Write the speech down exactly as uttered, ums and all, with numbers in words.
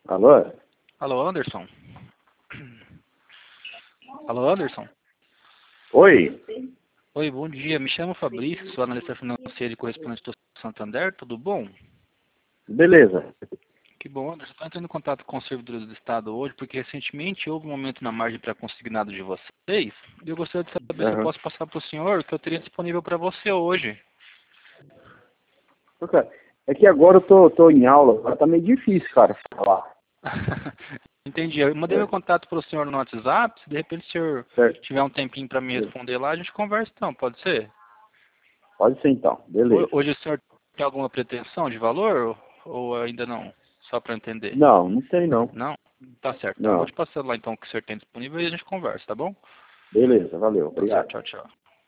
Alô? Alô, Anderson? Alô, Anderson? Oi? Oi, bom dia. Me chamo Fabrício, sou analista financeiro e correspondente do Santander. Tudo bom? Beleza. Que bom, Anderson. Estou entrando em contato com os servidores do Estado hoje, porque recentemente houve um aumento na margem pré-consignado de vocês. E eu gostaria de saber se eu Aham. posso passar para o senhor o que eu teria disponível para você hoje. Ô, cara, é que agora eu tô, tô em aula, agora tá meio difícil, cara, falar. Entendi. Eu mandei meu É, contato para o senhor no WhatsApp. Se de repente o senhor certo. tiver um tempinho para me responder lá, a gente conversa então, pode ser? Pode ser então, Ho- beleza. Hoje o senhor tem alguma pretensão de valor ou ou ainda não? Só para entender. Não, não tem não. Não? Tá certo. Então eu vou Não. te passar lá então o que o senhor tem disponível e a gente conversa, tá bom? Beleza, valeu, Tá certo. obrigado. Tchau, tchau.